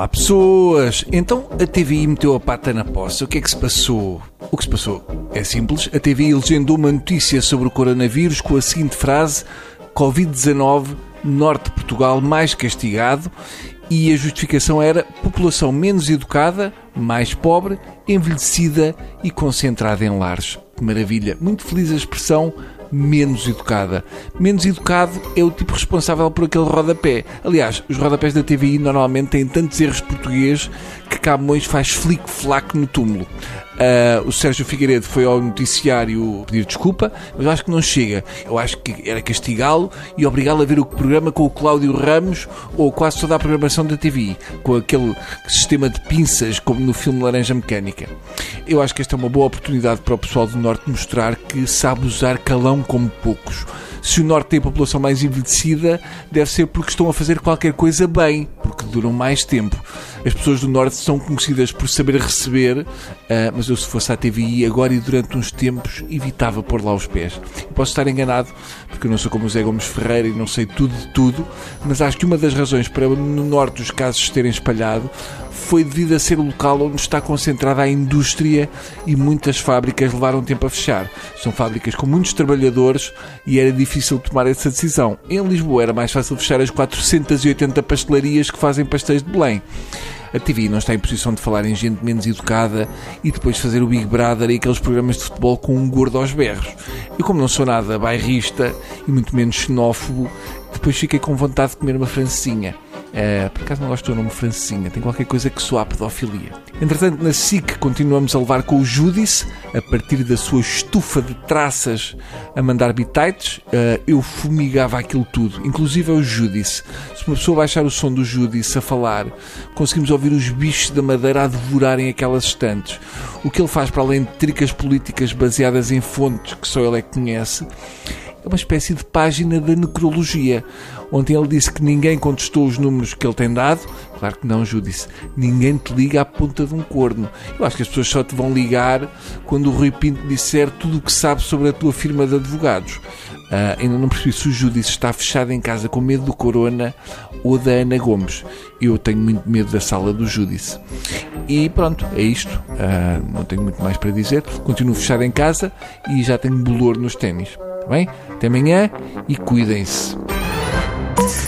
Olá pessoas! Então a TVI meteu a pata na poça. O que é que se passou? O que se passou é simples. A TVI legendou uma notícia sobre o coronavírus com a seguinte frase: Covid-19, norte de Portugal mais castigado. E a justificação era população menos educada, mais pobre, envelhecida e concentrada em lares. Que maravilha! Muito feliz a expressão menos educada. Menos educado é o tipo responsável por aquele rodapé. Aliás, os rodapés da TVI normalmente têm tantos erros de português que Camões faz flic-flac no túmulo. O Sérgio Figueiredo foi ao noticiário pedir desculpa, mas eu acho que não chega. Eu acho que era castigá-lo e obrigá-lo a ver o programa com o Cláudio Ramos ou quase toda a programação da TVI, com aquele sistema de pinças como no filme Laranja Mecânica. Eu acho que esta é uma boa oportunidade para o pessoal do Norte mostrar que sabe usar calão como poucos. Se o Norte tem a população mais envelhecida, deve ser porque estão a fazer qualquer coisa bem, porque duram mais tempo. As pessoas do Norte são conhecidas por saber receber, mas eu, se fosse à TVI agora e durante uns tempos, evitava pôr lá os pés. Eu posso estar enganado, porque eu não sou como o Zé Gomes Ferreira e não sei tudo de tudo, mas acho que uma das razões para no Norte os casos se terem espalhado foi devido a ser o local onde está concentrada a indústria e muitas fábricas levaram tempo a fechar. São fábricas com muitos trabalhadores e era difícil tomar essa decisão. Em Lisboa era mais fácil fechar as 480 pastelarias que fazem pastéis de Belém. A TVI não está em posição de falar em gente menos educada e depois fazer o Big Brother e aqueles programas de futebol com um gordo aos berros. Eu, como não sou nada bairrista e muito menos xenófobo, depois fiquei com vontade de comer uma francesinha. Por acaso não gosto do nome francesinha, tem qualquer coisa que soa a pedofilia. Entretanto, na SIC continuamos a levar com o Júdice, a partir da sua estufa de traças a mandar bitites. Eu fumigava aquilo tudo, inclusive o Júdice. Se uma pessoa baixar o som do Júdice a falar, conseguimos ouvir os bichos da madeira a devorarem aquelas estantes. O que ele faz, para além de tricas políticas baseadas em fontes que só ele é que conhece, é uma espécie de página da necrologia. Ontem ele disse que ninguém contestou os números que ele tem dado. Claro que não, Júdice. Ninguém te liga à ponta de um corno. Eu acho que as pessoas só te vão ligar quando o Rui Pinto disser tudo o que sabe sobre a tua firma de advogados. Ainda não percebi se o Júdice está fechado em casa com medo do Corona ou da Ana Gomes. Eu tenho muito medo da sala do Júdice. E pronto, é isto. Não tenho muito mais para dizer. Continuo fechado em casa e já tenho bolor nos ténis. Bem, até amanhã e cuidem-se.